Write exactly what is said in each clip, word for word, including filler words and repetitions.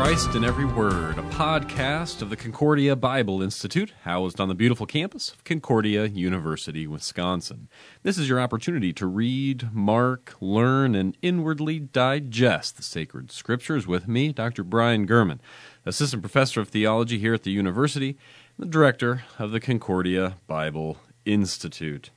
Christ in Every Word, a podcast of the Concordia Bible Institute, housed on the beautiful campus of Concordia University, Wisconsin. This is your opportunity to read, mark, learn, and inwardly digest the sacred scriptures with me, Doctor Brian Gurman, Assistant Professor of Theology here at the university, and the Director of the Concordia Bible Institute.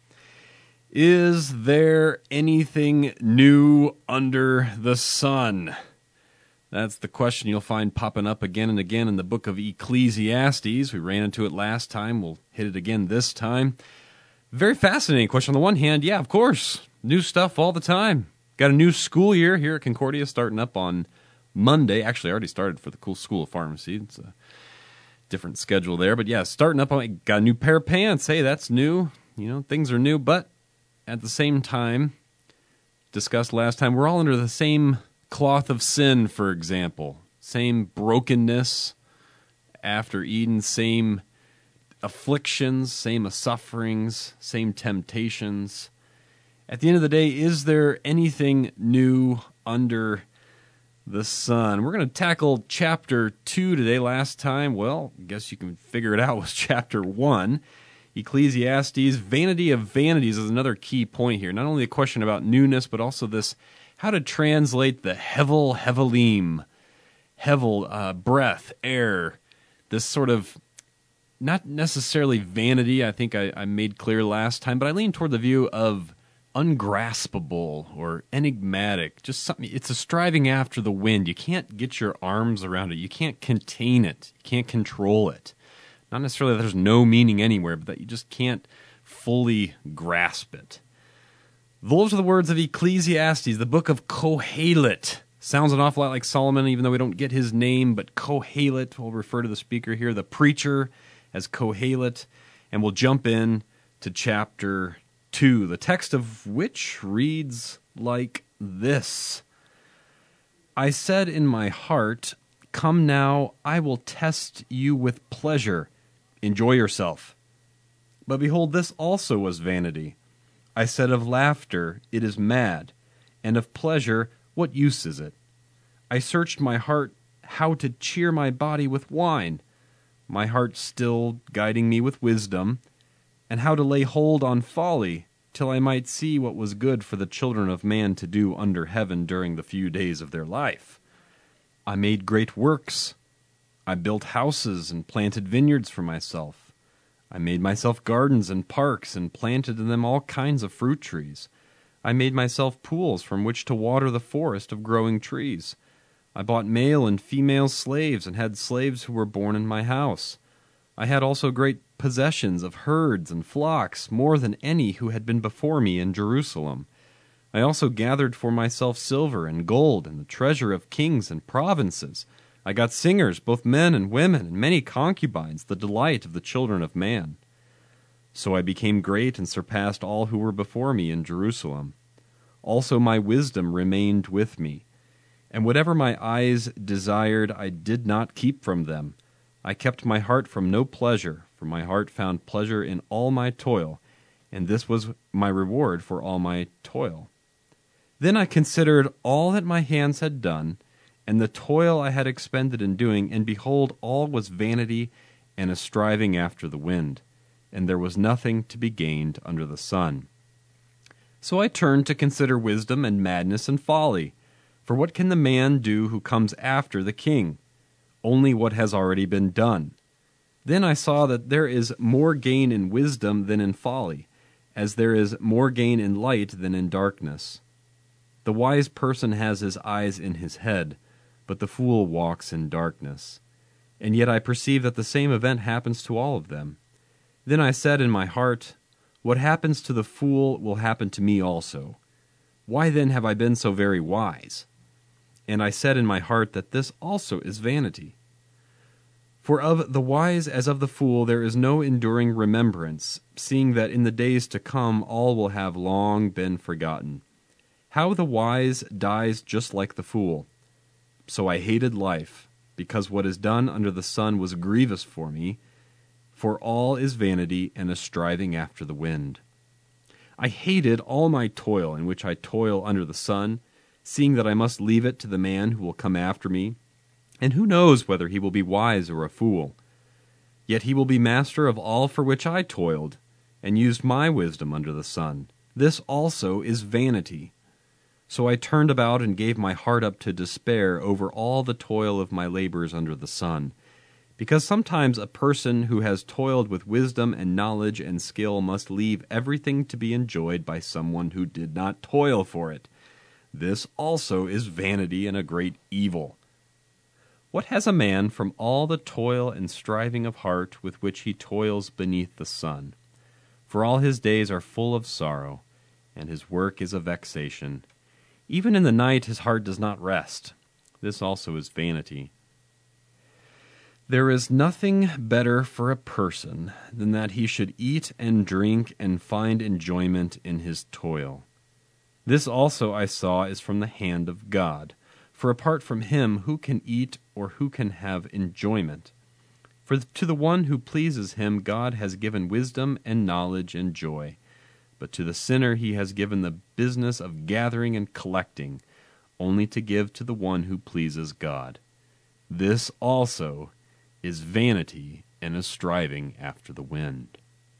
Is there anything new under the sun? That's the question you'll find popping up again and again in the book of Ecclesiastes. We ran into it last time. We'll hit it again this time. Very fascinating question. On the one hand, yeah, of course, new stuff all the time. Got a new school year here at Concordia starting up on Monday. Actually, I already started for the cool School of Pharmacy. It's a different schedule there. But yeah, starting up, on, got a new pair of pants. Hey, that's new. You know, things are new. But at the same time, discussed last time, we're all under the same cloth of sin, for example. Same brokenness after Eden, same afflictions, same sufferings, same temptations. At the end of the day, is there anything new under the sun? We're going to tackle chapter two today. Last time, well, I guess you can figure it out, was chapter one. Ecclesiastes, vanity of vanities is another key point here. Not only a question about newness, but also this how to translate the hevel, hevelim, hevel, uh, breath, air, this sort of, not necessarily vanity, I think I, I made clear last time, but I lean toward the view of ungraspable or enigmatic, just something, it's a striving after the wind. You can't get your arms around it. You can't contain it. You can't control it. Not necessarily that there's no meaning anywhere, but that you just can't fully grasp it. Those are the words of Ecclesiastes, the book of Kohelet. Sounds an awful lot like Solomon, even though we don't get his name, but Kohelet, we'll refer to the speaker here, the preacher, as Kohelet, and we'll jump in to chapter two, the text of which reads like this. I said in my heart, come now, I will test you with pleasure. Enjoy yourself. But behold, this also was vanity. I said of laughter, it is mad, and of pleasure, what use is it? I searched my heart how to cheer my body with wine, my heart still guiding me with wisdom, and how to lay hold on folly, till I might see what was good for the children of man to do under heaven during the few days of their life. I made great works. I built houses and planted vineyards for myself. I made myself gardens and parks and planted in them all kinds of fruit trees. I made myself pools from which to water the forest of growing trees. I bought male and female slaves and had slaves who were born in my house. I had also great possessions of herds and flocks, more than any who had been before me in Jerusalem. I also gathered for myself silver and gold and the treasure of kings and provinces. I got singers, both men and women, and many concubines, the delight of the children of man. So I became great and surpassed all who were before me in Jerusalem. Also my wisdom remained with me, and whatever my eyes desired I did not keep from them. I kept my heart from no pleasure, for my heart found pleasure in all my toil, and this was my reward for all my toil. Then I considered all that my hands had done, and the toil I had expended in doing, and behold, all was vanity and a striving after the wind, and there was nothing to be gained under the sun. So I turned to consider wisdom and madness and folly. For what can the man do who comes after the king? Only what has already been done. Then I saw that there is more gain in wisdom than in folly, as there is more gain in light than in darkness. The wise person has his eyes in his head, but the fool walks in darkness. And yet I perceive that the same event happens to all of them. Then I said in my heart, what happens to the fool will happen to me also. Why then have I been so very wise? And I said in my heart that this also is vanity. For of the wise as of the fool there is no enduring remembrance, seeing that in the days to come all will have long been forgotten. How the wise dies just like the fool. So I hated life, because what is done under the sun was grievous for me, for all is vanity and a striving after the wind. I hated all my toil in which I toil under the sun, seeing that I must leave it to the man who will come after me. And who knows whether he will be wise or a fool? Yet he will be master of all for which I toiled, and used my wisdom under the sun. This also is vanity. So I turned about and gave my heart up to despair over all the toil of my labors under the sun. Because sometimes a person who has toiled with wisdom and knowledge and skill must leave everything to be enjoyed by someone who did not toil for it. This also is vanity and a great evil. What has a man from all the toil and striving of heart with which he toils beneath the sun? For all his days are full of sorrow, and his work is a vexation. Even in the night his heart does not rest. This also is vanity. There is nothing better for a person than that he should eat and drink and find enjoyment in his toil. This also I saw is from the hand of God. For apart from him, who can eat or who can have enjoyment? For to the one who pleases him, God has given wisdom and knowledge and joy. But to the sinner he has given the business of gathering and collecting, only to give to the one who pleases God. This also is vanity and a striving after the wind.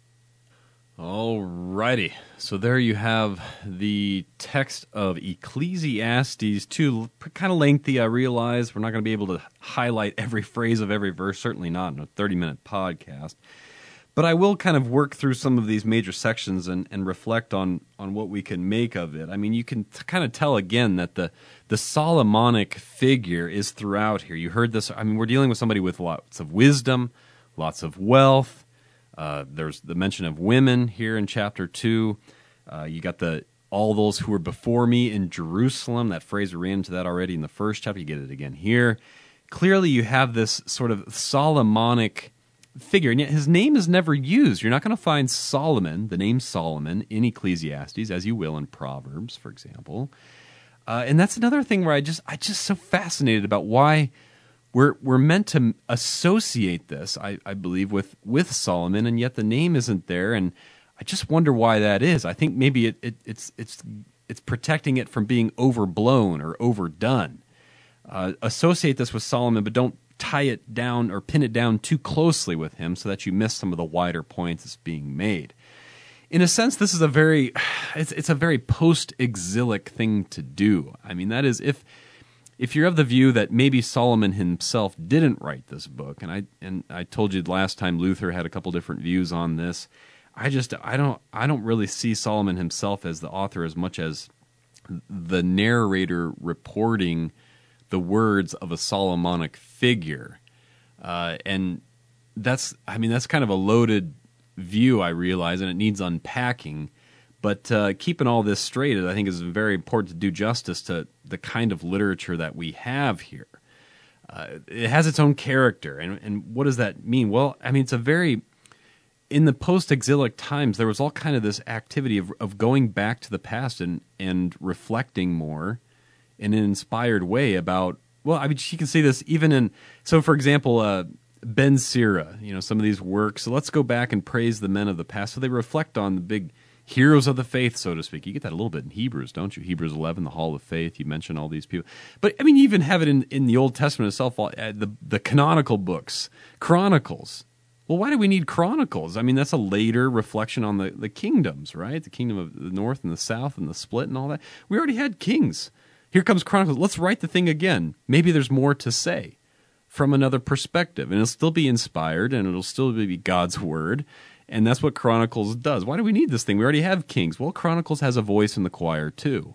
Alrighty, so there you have the text of Ecclesiastes two, kind of lengthy, I realize. We're not going to be able to highlight every phrase of every verse, certainly not in a thirty-minute podcast. But I will kind of work through some of these major sections and, and reflect on, on what we can make of it. I mean, you can t- kind of tell again that the, the Solomonic figure is throughout here. You heard this. I mean, we're dealing with somebody with lots of wisdom, lots of wealth. Uh, there's the mention of women here in chapter two. Uh, you got the all those who were before me in Jerusalem. That phrase, we ran into that already in the first chapter. You get it again here. Clearly, you have this sort of Solomonic figure, and yet his name is never used. You're not going to find Solomon, the name Solomon, in Ecclesiastes, as you will in Proverbs, for example. Uh, and that's another thing where I just I just so fascinated about why we're we're meant to associate this, I, I believe, with with Solomon, and yet the name isn't there. And I just wonder why that is. I think maybe it, it it's it's it's protecting it from being overblown or overdone. Uh, associate this with Solomon, but don't tie it down or pin it down too closely with him so that you miss some of the wider points that's being made. In a sense, this is a very it's it's a very post-exilic thing to do. I mean, that is if if you're of the view that maybe Solomon himself didn't write this book, and I and I told you last time Luther had a couple different views on this. I just I don't I don't really see Solomon himself as the author as much as the narrator reporting the words of a Solomonic figure. Uh, and that's, I mean, that's kind of a loaded view, I realize, and it needs unpacking. But uh, keeping all this straight, I think, is very important to do justice to the kind of literature that we have here. Uh, it has its own character. And, and what does that mean? Well, I mean, it's a very, in the post-exilic times, there was all kind of this activity of, of going back to the past and, and reflecting more in an inspired way about, well, I mean, you can see this even in, so for example, uh, Ben Sira, you know, some of these works. So let's go back and praise the men of the past. So they reflect on the big heroes of the faith, so to speak. You get that a little bit in Hebrews, don't you? Hebrews eleven, the Hall of Faith. You mention all these people. But, I mean, you even have it in, in the Old Testament itself, uh, the, the canonical books, Chronicles. Well, why do we need Chronicles? I mean, that's a later reflection on the, the kingdoms, right? The kingdom of the north and the south and the split and all that. We already had kings. Here comes Chronicles. Let's write the thing again. Maybe there's more to say from another perspective, and it'll still be inspired, and it'll still be God's word, and that's what Chronicles does. Why do we need this thing? We already have kings. Well, Chronicles has a voice in the choir too,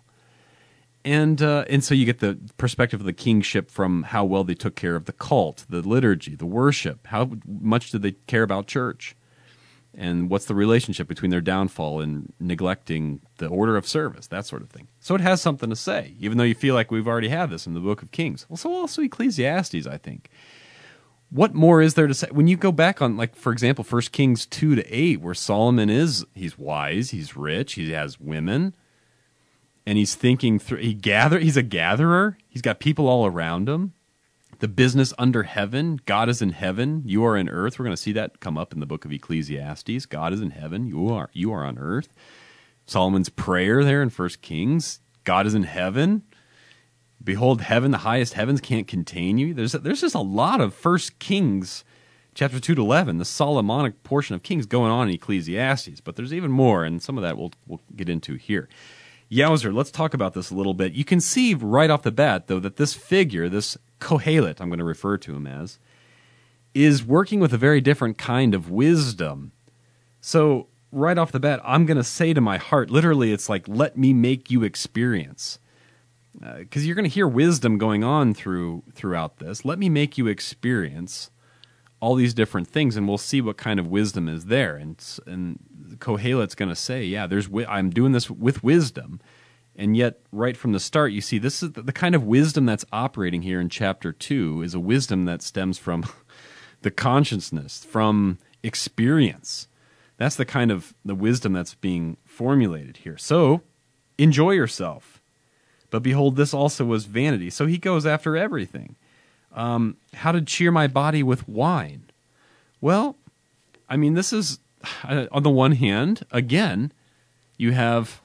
and uh, and so you get the perspective of the kingship from how well they took care of the cult, the liturgy, the worship. How much did they care about church? And what's the relationship between their downfall and neglecting the order of service, that sort of thing. So it has something to say, even though you feel like we've already had this in the Book of Kings. Well, so also Ecclesiastes, I think. What more is there to say? When you go back on, like, for example, First Kings two to eight, where Solomon is, he's wise, he's rich, he has women, and he's thinking through, he gather, he's a gatherer, he's got people all around him. The business under heaven, God is in heaven, you are in earth. We're going to see that come up in the book of Ecclesiastes. God is in heaven, you are you are on earth. Solomon's prayer there in First Kings, God is in heaven. Behold, heaven, the highest heavens can't contain you. There's there's just a lot of First Kings, chapter two to eleven, the Solomonic portion of Kings going on in Ecclesiastes. But there's even more, and some of that we'll we'll get into here. Yowzer, let's talk about this a little bit. You can see right off the bat, though, that this figure, this Kohelet, I'm going to refer to him as, is working with a very different kind of wisdom. So right off the bat, I'm going to say to my heart, literally, it's like, let me make you experience. Because uh, you're going to hear wisdom going on through throughout this. Let me make you experience all these different things, and we'll see what kind of wisdom is there. And and Kohelet's going to say, yeah, there's I'm doing this with wisdom. And yet, right from the start, you see this is the, the kind of wisdom that's operating here in chapter two is a wisdom that stems from the consciousness, from experience. That's the kind of the wisdom that's being formulated here. So, enjoy yourself. But behold, this also was vanity. So he goes after everything. Um, how to cheer my body with wine? Well, I mean, this is, uh, on the one hand, again, you have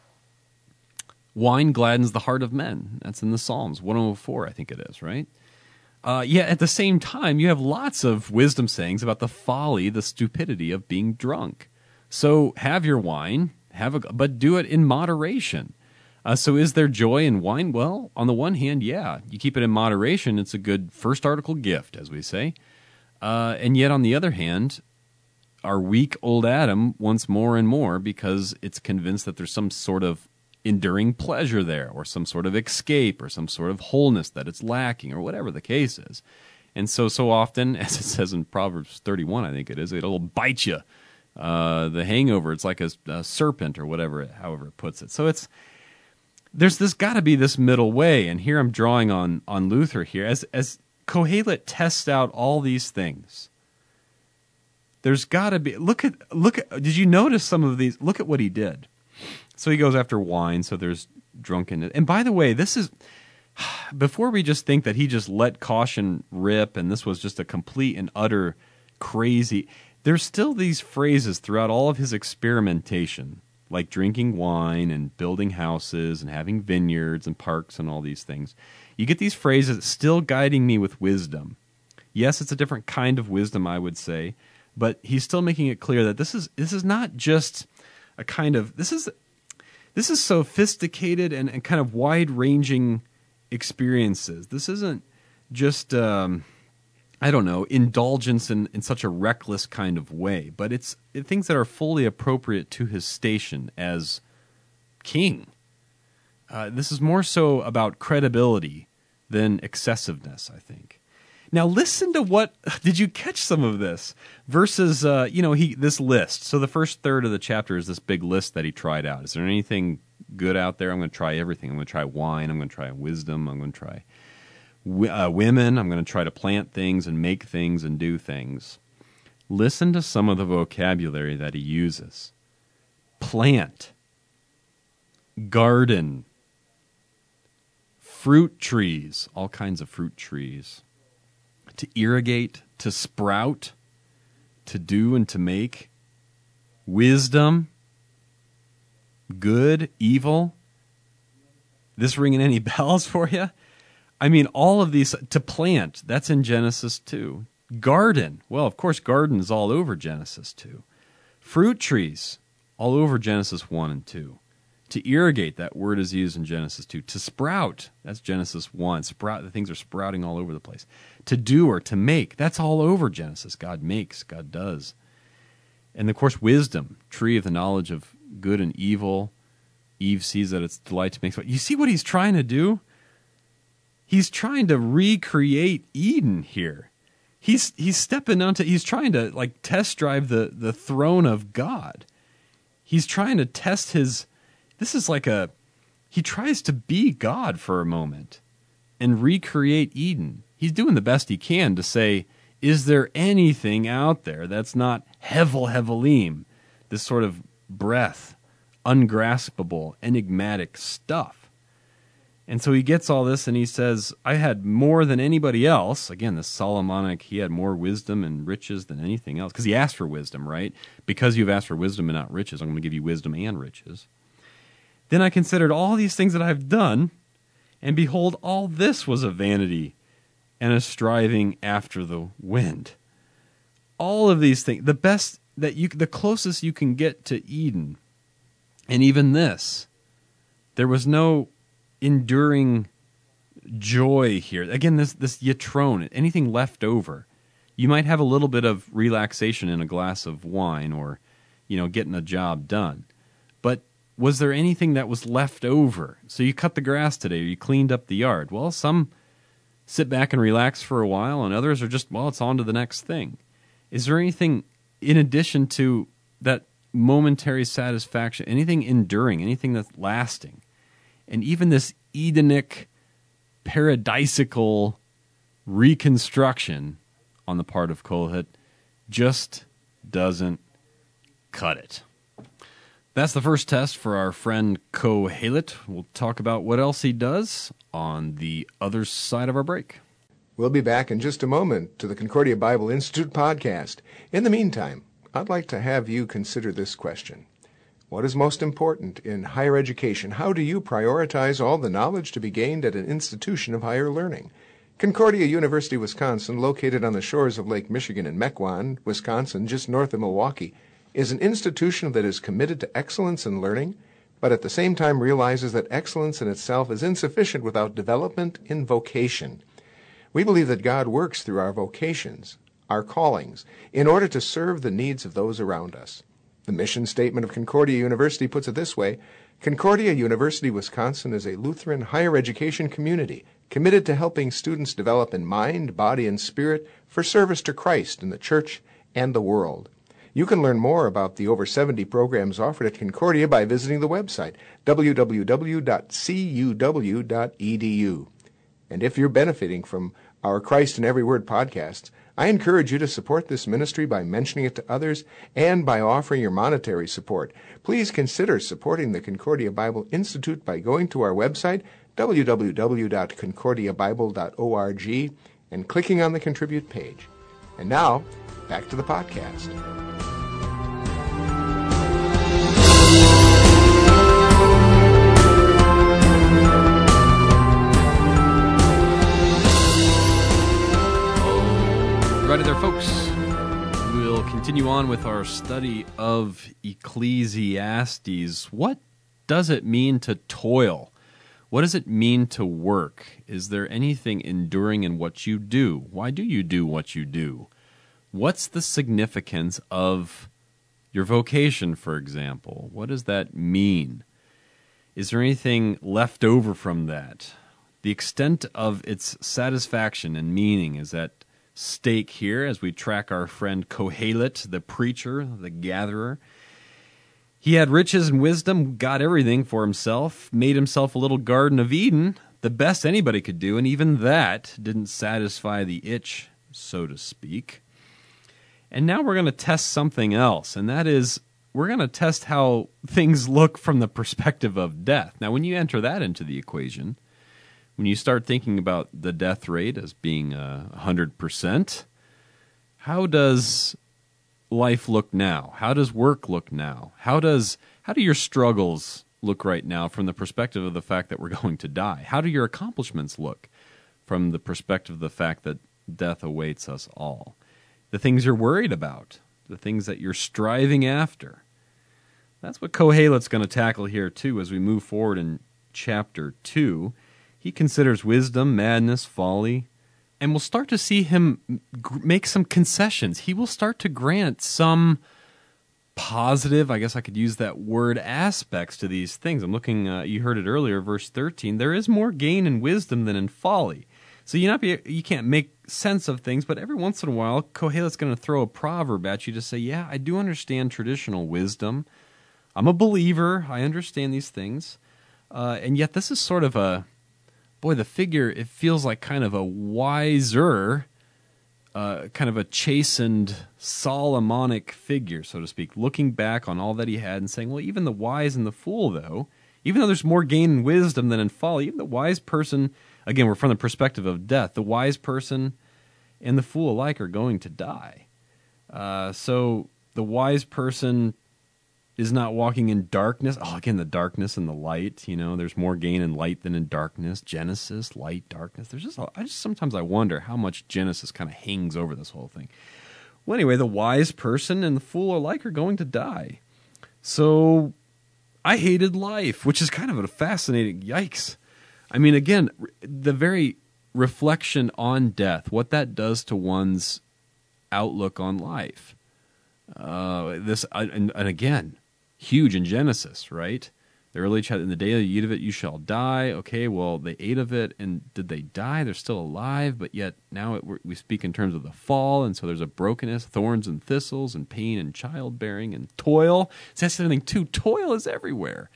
wine gladdens the heart of men. That's in the Psalms, one oh four, I think it is, right? Uh, yeah, at the same time, you have lots of wisdom sayings about the folly, the stupidity of being drunk. So have your wine, have a, but do it in moderation. Uh, so is there joy in wine? Well, on the one hand, yeah. You keep it in moderation, it's a good first article gift, as we say. Uh, and yet, on the other hand, our weak old Adam wants more and more because it's convinced that there's some sort of enduring pleasure there, or some sort of escape, or some sort of wholeness that it's lacking, or whatever the case is. And so, so often, as it says in Proverbs thirty-one, I think it is, it'll bite you. Uh, the hangover, it's like a, a serpent, or whatever, however it puts it. So it's There's this got to be this middle way, and here I'm drawing on on Luther here as as Kohelet tests out all these things. There's got to be look at look at. Did you notice some of these? Look at what he did. So he goes after wine. So there's drunkenness. And by the way, this is before we just think that he just let caution rip, and this was just a complete and utter crazy. There's still these phrases throughout all of his experimentation, like drinking wine and building houses and having vineyards and parks and all these things. You get these phrases still guiding me with wisdom. Yes, it's a different kind of wisdom, I would say, but he's still making it clear that this is this is not just a kind of this is this is sophisticated and, and kind of wide-ranging experiences. This isn't just um, I don't know, indulgence in, in such a reckless kind of way, but it's it, things that are fully appropriate to his station as king. Uh, this is more so about credibility than excessiveness, I think. Now listen to what, did you catch some of this? Versus, uh, you know, he this list. So the first third of the chapter is this big list that he tried out. Is there anything good out there? I'm going to try everything. I'm going to try wine. I'm going to try wisdom. I'm going to try Uh, women. I'm going to try to plant things and make things and do things. Listen to some of the vocabulary that he uses. Plant. Garden. Fruit trees. All kinds of fruit trees. To irrigate. To sprout. To do and to make. Wisdom. Good. Evil. This ringing any bells for you? I mean, all of these, to plant, that's in Genesis two. Garden, well, of course, garden is all over Genesis two. Fruit trees, all over Genesis one and two. To irrigate, that word is used in Genesis two. To sprout, that's Genesis one. Sprout, the things are sprouting all over the place. To do or to make, that's all over Genesis. God makes, God does. And of course, wisdom, tree of the knowledge of good and evil. Eve sees that it's delight to make. You see what he's trying to do? He's trying to recreate Eden here. He's he's stepping onto, he's trying to like test drive the, the throne of God. He's trying to test his, this is like a, he tries to be God for a moment and recreate Eden. He's doing the best he can to say, is there anything out there that's not Hevel Hevelim, this sort of breath, ungraspable, enigmatic stuff. And so he gets all this and he says, I had more than anybody else. Again, the Solomonic, he had more wisdom and riches than anything else. Because he asked for wisdom, right? Because you've asked for wisdom and not riches, I'm going to give you wisdom and riches. Then I considered all these things that I've done, And behold, all this was a vanity and a striving after the wind. All of these things, the best that you, the closest you can get to Eden, and even this, there was no enduring joy here. Again, this this yitron, anything left over. You might have a little bit of relaxation in a glass of wine, or, you know, getting a job done. But was there anything that was left over? So you cut the grass today, or you cleaned up the yard. Well, some sit back and relax for a while, and others are just, well, it's on to the next thing. Is there anything in addition to that momentary satisfaction, anything enduring, anything that's lasting? And even this Edenic, paradisical reconstruction on the part of Kohelet just doesn't cut it. That's the first test for our friend Kohelet. We'll talk about what else he does on the other side of our break. We'll be back in just a moment to the Concordia Bible Institute podcast. In the meantime, I'd like to have you consider this question. What is most important in higher education? How do you prioritize all the knowledge to be gained at an institution of higher learning? Concordia University, Wisconsin, located on the shores of Lake Michigan in Mequon, Wisconsin, just north of Milwaukee, is an institution that is committed to excellence in learning, but at the same time realizes that excellence in itself is insufficient without development in vocation. We believe that God works through our vocations, our callings, in order to serve the needs of those around us. The mission statement of Concordia University puts it this way: Concordia University, Wisconsin is a Lutheran higher education community committed to helping students develop in mind, body, and spirit for service to Christ in the church and the world. You can learn more about the over seventy programs offered at Concordia by visiting the website w w w dot c u w dot e d u. And if you're benefiting from our Christ in Every Word podcasts, I encourage you to support this ministry by mentioning it to others and by offering your monetary support. Please consider supporting the Concordia Bible Institute by going to our website, w w w dot concordia bible dot org, and clicking on the Contribute page. And now, back to the podcast. Righty there, folks. We'll continue on with our study of Ecclesiastes. What does it mean to toil? What does it mean to work? Is there anything enduring in what you do? Why do you do what you do? What's the significance of your vocation, for example? What does that mean? Is there anything left over from that? The extent of its satisfaction and meaning is at stake here as we track our friend Kohelet, the preacher, the gatherer. He had riches and wisdom, got everything for himself, made himself a little Garden of Eden, the best anybody could do, and even that didn't satisfy the itch, so to speak. And now we're going to test something else, and that is we're going to test how things look from the perspective of death. Now, when you enter that into the equation, when you start thinking about the death rate as being uh, one hundred percent, how does life look now? How does work look now? How does how do your struggles look right now from the perspective of the fact that we're going to die? How do your accomplishments look from the perspective of the fact that death awaits us all? The things you're worried about, the things that you're striving after. That's what Kohelet's going to tackle here, too, as we move forward in chapter two. He considers wisdom, madness, folly, and we'll start to see him make some concessions. He will start to grant some positive, I guess I could use that word, aspects to these things. I'm looking, uh, you heard it earlier, verse thirteen. There is more gain in wisdom than in folly. So you not be you can't make sense of things, but every once in a while, Kohelet's going to throw a proverb at you to say, yeah, I do understand traditional wisdom. I'm a believer. I understand these things. Uh, and yet this is sort of a Boy, the figure, it feels like kind of a wiser, uh, kind of a chastened, Solomonic figure, so to speak, looking back on all that he had and saying, well, even the wise and the fool, though, even though there's more gain in wisdom than in folly, even the wise person, again, we're from the perspective of death, the wise person and the fool alike are going to die. Uh, so the wise person is not walking in darkness. Oh, again, the darkness and the light. You know, there's more gain in light than in darkness. Genesis, light, darkness. There's just, I just sometimes I wonder how much Genesis kind of hangs over this whole thing. Well, anyway, the wise person and the fool alike are going to die. So I hated life, which is kind of a fascinating, yikes. I mean, again, the very reflection on death, what that does to one's outlook on life. Uh, this and, and again, huge in Genesis, right? The early child, in the day that you eat of it, you shall die. Okay, well, they ate of it, and did they die? They're still alive, but yet now it, we speak in terms of the fall, and so there's a brokenness, thorns and thistles, and pain and childbearing and toil. So that's the other thing too. Toil is everywhere,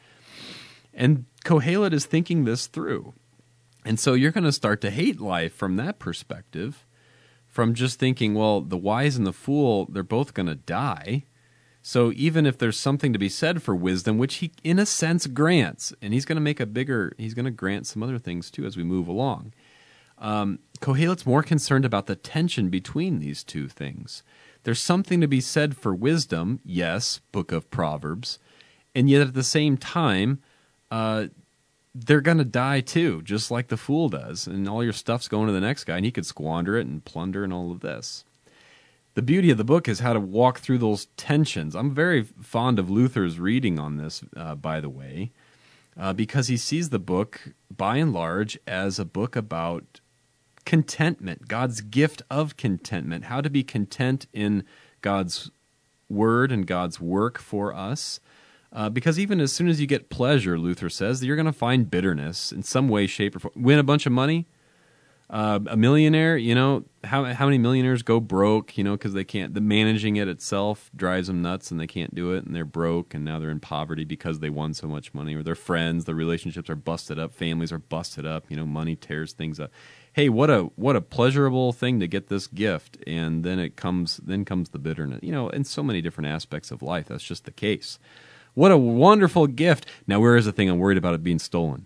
and Kohelet is thinking this through, and so you're going to start to hate life from that perspective, from just thinking, well, the wise and the fool, they're both going to die. So even if there's something to be said for wisdom, which he, in a sense, grants, and he's going to make a bigger, he's going to grant some other things too as we move along. Um, Kohelet's more concerned about the tension between these two things. There's something to be said for wisdom, yes, Book of Proverbs, and yet at the same time, uh, they're going to die too, just like the fool does, and all your stuff's going to the next guy, and he could squander it and plunder and all of this. The beauty of the book is how to walk through those tensions. I'm very fond of Luther's reading on this, uh, by the way, uh, because he sees the book, by and large, as a book about contentment, God's gift of contentment, how to be content in God's word and God's work for us. Uh, because even as soon as you get pleasure, Luther says, you're going to find bitterness in some way, shape, or form. Win a bunch of money? Uh, a millionaire, you know, how how many millionaires go broke, you know, because they can't, the managing it itself drives them nuts and they can't do it and they're broke and now they're in poverty because they won so much money, or their friends, their relationships are busted up, families are busted up, you know, money tears things up. Hey, what a what a pleasurable thing to get this gift, and then it comes, then comes the bitterness, you know, in so many different aspects of life, that's just the case. What a wonderful gift. Now, where is the thing I'm worried about it being stolen?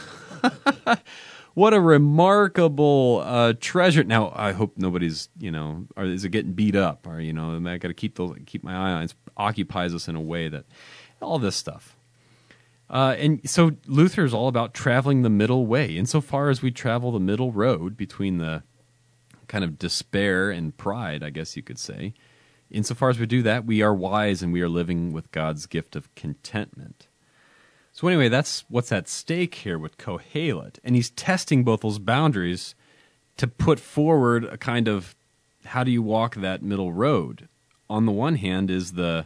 What a remarkable uh, treasure! Now, I hope nobody's, you know, or is it getting beat up? Or, you know, I got to keep those, keep my eye on it. It occupies us in a way that all this stuff. Uh, and so Luther is all about traveling the middle way. Insofar as we travel the middle road between the kind of despair and pride, I guess you could say. Insofar as we do that, we are wise and we are living with God's gift of contentment. So anyway, that's what's at stake here with Kohelet. And he's testing both those boundaries to put forward a kind of, how do you walk that middle road? On the one hand is the,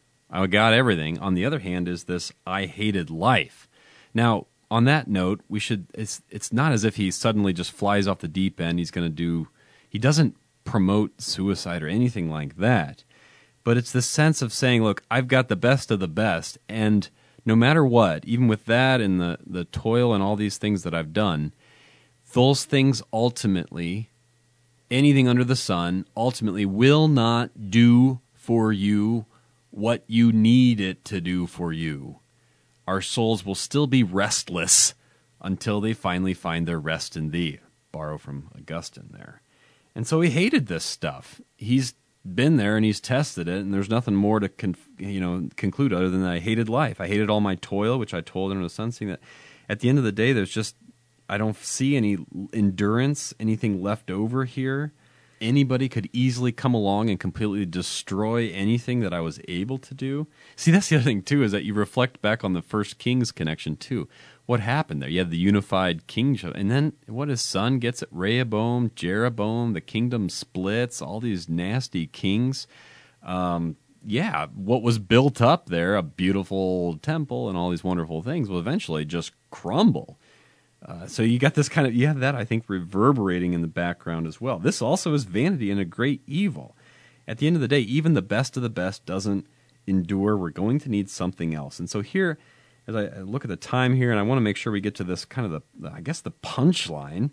I got everything. On the other hand is this, I hated life. Now, on that note, we should, it's, it's not as if he suddenly just flies off the deep end. He's going to do, he doesn't promote suicide or anything like that. But it's the sense of saying, look, I've got the best of the best, and no matter what, even with that and the, the toil and all these things that I've done, those things ultimately, anything under the sun, ultimately will not do for you what you need it to do for you. Our souls will still be restless until they finally find their rest in thee. Borrow from Augustine there. And so he hated this stuff. He's been there and he's tested it, and there's nothing more to con- you know conclude other than that I hated life. I hated all my toil, which I told under the sun, saying that at the end of the day, there's just, I don't see any endurance, anything left over here. Anybody could easily come along and completely destroy anything that I was able to do. See, that's the other thing too, is that you reflect back on the First Kings connection too. What happened there? You had the unified kingship, and then what his son gets at Rehoboam, Jeroboam, the kingdom splits, all these nasty kings. Um, yeah, what was built up there, a beautiful temple and all these wonderful things, will eventually just crumble. Uh, so you got this kind of, you have that, I think, reverberating in the background as well. This also is vanity and a great evil. At the end of the day, even the best of the best doesn't endure. We're going to need something else. And so here, as I look at the time here, and I want to make sure we get to this kind of the, I guess, the punchline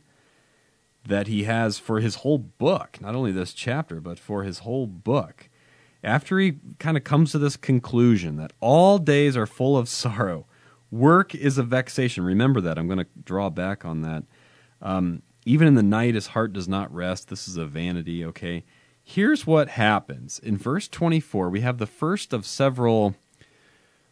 that he has for his whole book, not only this chapter, but for his whole book. After he kind of comes to this conclusion that all days are full of sorrow, work is a vexation. Remember that. I'm going to draw back on that. Um, even in the night, his heart does not rest. This is a vanity, okay? Here's what happens. In verse twenty-four, we have the first of several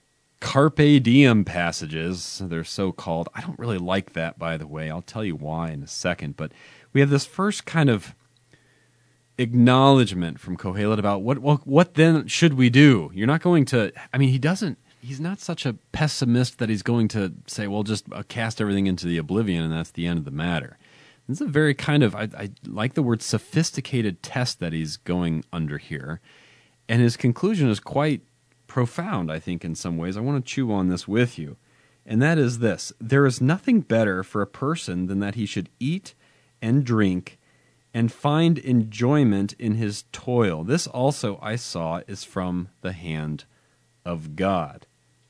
carpe diem passages. They're so called. I don't really like that, by the way. I'll tell you why in a second. But we have this first kind of acknowledgement from Kohelet about what, what what then should we do? You're not going to, I mean, he doesn't, he's not such a pessimist that he's going to say, well, just uh, cast everything into the oblivion and that's the end of the matter. This is a very kind of, I, I like the word sophisticated test that he's going under here. And his conclusion is quite profound, I think, in some ways. I want to chew on this with you. And that is this: there is nothing better for a person than that he should eat and drink and find enjoyment in his toil. This also, I saw, is from the hand of God.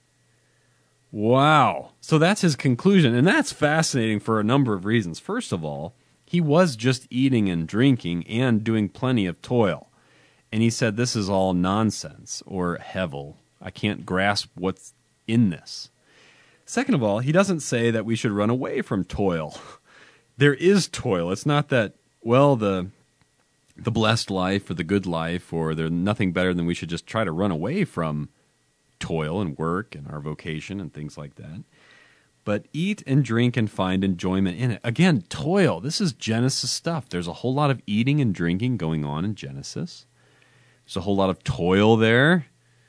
Wow. So that's his conclusion, and that's fascinating for a number of reasons. First of all, he was just eating and drinking and doing plenty of toil. And he said, this is all nonsense, or hevel. I can't grasp what's in this. Second of all, he doesn't say that we should run away from toil. There is toil. It's not that, well, the the blessed life or the good life, or there's nothing better than we should just try to run away from toil and work and our vocation and things like that. But eat and drink and find enjoyment in it. Again, toil. This is Genesis stuff. There's a whole lot of eating and drinking going on in Genesis. There's a whole lot of toil there.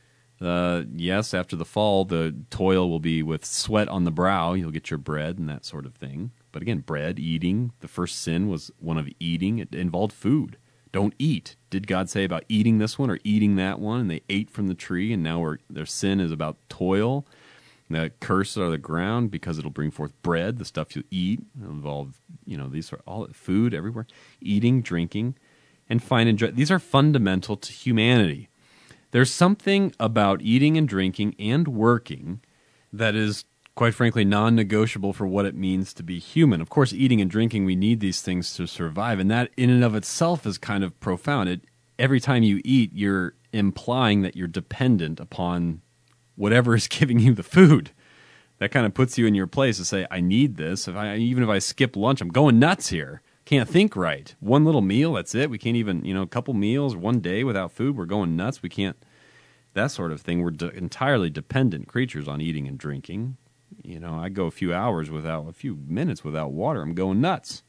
Uh, yes, after the fall, the toil will be with sweat on the brow. You'll get your bread and that sort of thing. But again, bread, eating. The first sin was one of eating. It involved food. Don't eat. Did God say about eating this one or eating that one? And they ate from the tree, and now we're, their sin is about toil. And the curses are the ground because it'll bring forth bread, the stuff you eat. It'll involve, you know, these are all food everywhere. Eating, drinking, and find enjoy. These are fundamental to humanity. There's something about eating and drinking and working that is, quite frankly, non-negotiable for what it means to be human. Of course, eating and drinking, we need these things to survive, and that in and of itself is kind of profound. It, every time you eat, you're implying that you're dependent upon whatever is giving you the food. That kind of puts you in your place to say, I need this. If I, even if I skip lunch, I'm going nuts here. Can't think right. One little meal, that's it. We can't even, you know, a couple meals, one day without food, we're going nuts. We can't, that sort of thing. We're de- entirely dependent creatures on eating and drinking. You know, I go a few hours without, a few minutes without water, I'm going nuts.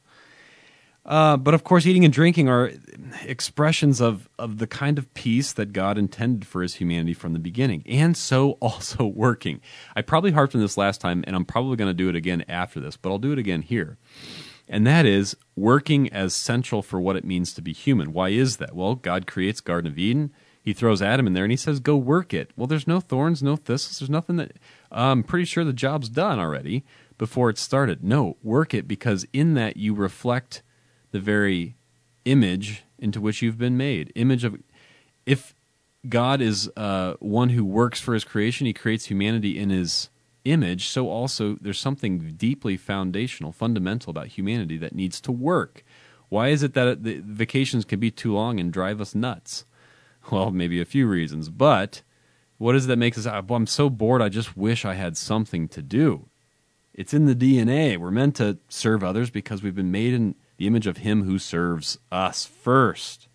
Uh, but of course, eating and drinking are expressions of, of the kind of peace that God intended for his humanity from the beginning, and so also working. I probably harped on this last time, and I'm probably going to do it again after this, but I'll do it again here. And that is working as central for what it means to be human. Why is that? Well, God creates Garden of Eden. He throws Adam in there, and he says, go work it. Well, there's no thorns, no thistles. There's nothing that... I'm pretty sure the job's done already before it started. No, work it, because in that you reflect the very image into which you've been made. Image of... If God is uh, one who works for his creation, he creates humanity in his image, so also there's something deeply foundational, fundamental about humanity that needs to work. Why is it that the vacations can be too long and drive us nuts? Well, maybe a few reasons, but what is it that makes us, I'm so bored, I just wish I had something to do. It's in the D N A. We're meant to serve others because we've been made in the image of him who serves us first.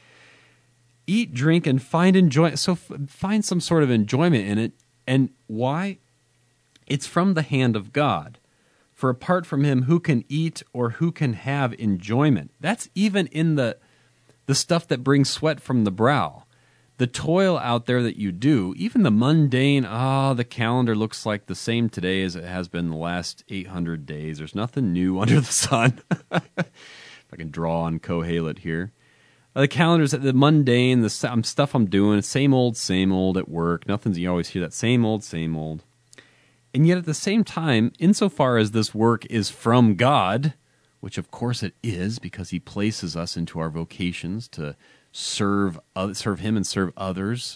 Eat, drink, and find enjoyment. So f- find some sort of enjoyment in it. And why? It's from the hand of God. For apart from him, who can eat or who can have enjoyment? That's even in the the stuff that brings sweat from the brow. The toil out there that you do, even the mundane, ah, oh, the calendar looks like the same today as it has been the last eight hundred days. There's nothing new under the sun. If I can draw on Kohelet here. Uh, the calendars, the mundane, the stuff I'm doing, same old, same old at work. Nothing's, you always hear that, same old, same old. And yet at the same time, insofar as this work is from God, which of course it is, because he places us into our vocations to serve uh, serve him and serve others,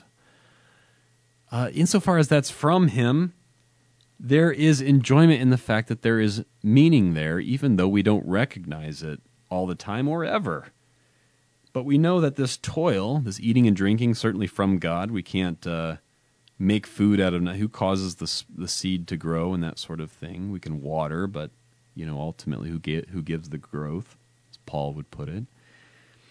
uh, insofar as that's from him, there is enjoyment in the fact that there is meaning there, even though we don't recognize it all the time or ever. But we know that this toil, this eating and drinking, certainly from God. We can't uh, make food out of who causes the the seed to grow and that sort of thing. We can water, but you know, ultimately, who get, who gives the growth, as Paul would put it.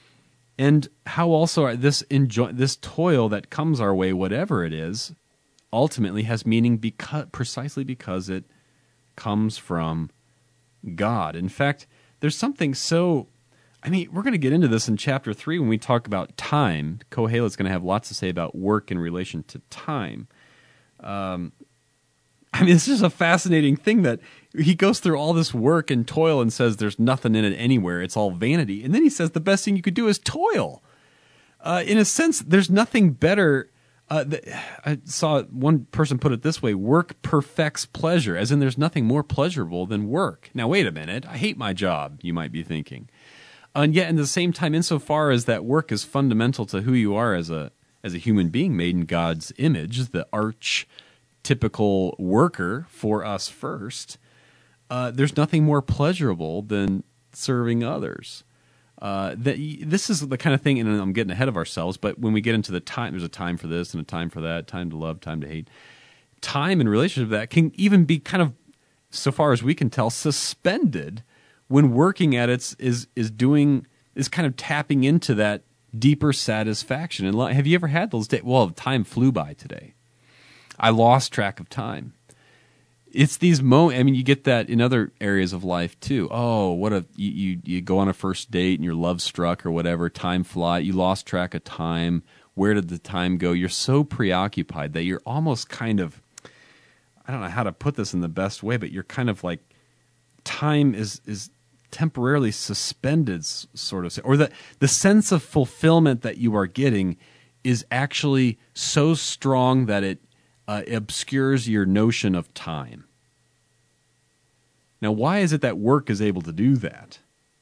And how also this enjoy this toil that comes our way, whatever it is, ultimately has meaning because, precisely because it comes from God. In fact, there's something so... I mean, we're going to get into this in chapter three when we talk about time. Kohelet's going to have lots to say about work in relation to time. Um, I mean, this is a fascinating thing that he goes through all this work and toil and says there's nothing in it anywhere. It's all vanity. And then he says the best thing you could do is toil. Uh, in a sense, there's nothing better. Uh, th- I saw one person put it this way: work perfects pleasure, as in there's nothing more pleasurable than work. Now, wait a minute. I hate my job, you might be thinking. And yet, at the same time, insofar as that work is fundamental to who you are as a as a human being made in God's image, the archetypical worker for us first, uh, there's nothing more pleasurable than serving others. Uh, that this is the kind of thing, and I'm getting ahead of ourselves, but when we get into the time, there's a time for this and a time for that, time to love, time to hate. Time in relationship to that can even be kind of, so far as we can tell, suspended when working at it is is doing is kind of tapping into that deeper satisfaction. And have you ever had those days? Well, time flew by today. I lost track of time. It's these moments. I mean, you get that in other areas of life too. Oh, what a you, you you go on a first date and you're love struck or whatever. Time fly. You lost track of time. Where did the time go? You're so preoccupied that you're almost kind of, I don't know how to put this in the best way, but you're kind of like time is is temporarily suspended, sort of, or the the sense of fulfillment that you are getting is actually so strong that it uh, obscures your notion of time. Now, why is it that work is able to do that?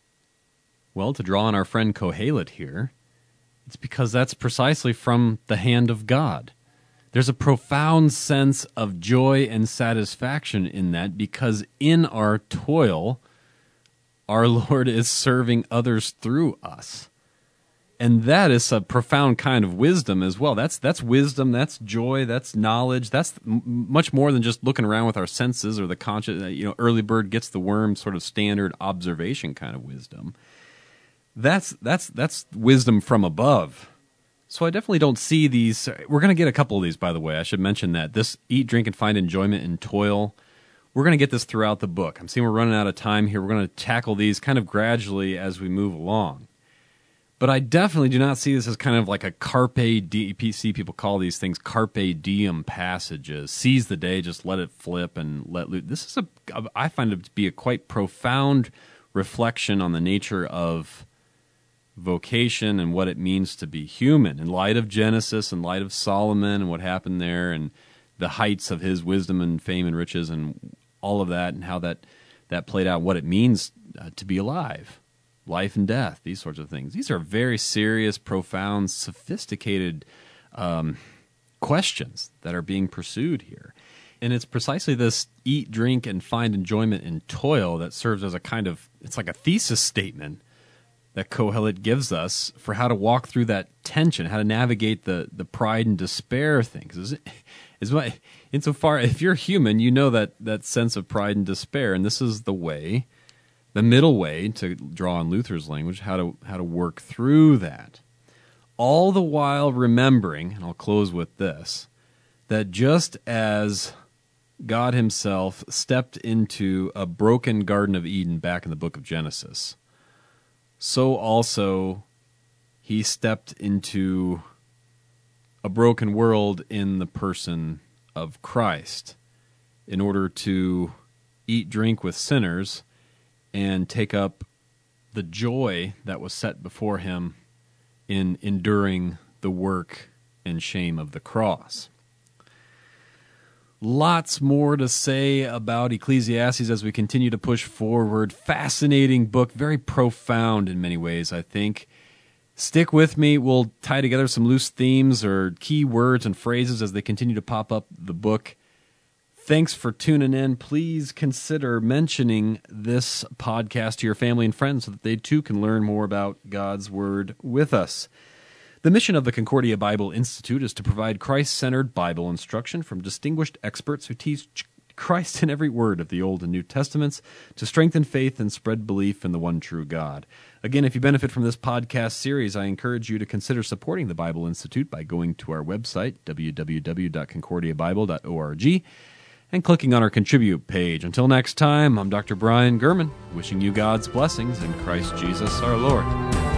Well, to draw on our friend Kohelet here, it's because that's precisely from the hand of God. There's a profound sense of joy and satisfaction in that, because in our toil, our Lord is serving others through us. And that is a profound kind of wisdom as well. That's that's wisdom, that's joy, that's knowledge. That's m- much more than just looking around with our senses or the conscious, you know, early bird gets the worm sort of standard observation kind of wisdom. That's that's that's wisdom from above. So I definitely don't see these. We're going to get a couple of these, by the way. I should mention that. This eat, drink, and find enjoyment in toil. We're going to get this throughout the book. I'm seeing we're running out of time here. We're going to tackle these kind of gradually as we move along. But I definitely do not see this as kind of like a carpe diem. You see people call these things carpe diem passages. Seize the day, just let it flip and let loose. This is a, I find it to be a quite profound reflection on the nature of vocation and what it means to be human in light of Genesis, in light of Solomon and what happened there, and the heights of his wisdom and fame and riches and all of that, and how that, that played out, what it means uh, to be alive. Life and death, these sorts of things. These are very serious, profound, sophisticated um, questions that are being pursued here. And it's precisely this eat, drink, and find enjoyment in toil that serves as a kind of, it's like a thesis statement that Kohelet gives us for how to walk through that tension, how to navigate the, the pride and despair things. Is it, is what, insofar, if you're human, you know that, that sense of pride and despair, and this is the way, the middle way, to draw on Luther's language, how to how to work through that. All the while remembering, and I'll close with this, that just as God himself stepped into a broken Garden of Eden back in the book of Genesis, so also he stepped into a broken world in the person of Christ in order to eat, drink with sinners and take up the joy that was set before him in enduring the work and shame of the cross. Lots more to say about Ecclesiastes as we continue to push forward. Fascinating book, very profound in many ways, I think. Stick with me. We'll tie together some loose themes or key words and phrases as they continue to pop up the book. Thanks for tuning in. Please consider mentioning this podcast to your family and friends so that they too can learn more about God's Word with us. The mission of the Concordia Bible Institute is to provide Christ-centered Bible instruction from distinguished experts who teach Christ in every word of the Old and New Testaments to strengthen faith and spread belief in the one true God. Again, if you benefit from this podcast series, I encourage you to consider supporting the Bible Institute by going to our website, w w w dot concordia bible dot org, and clicking on our Contribute page. Until next time, I'm Doctor Brian Gurman, wishing you God's blessings in Christ Jesus our Lord.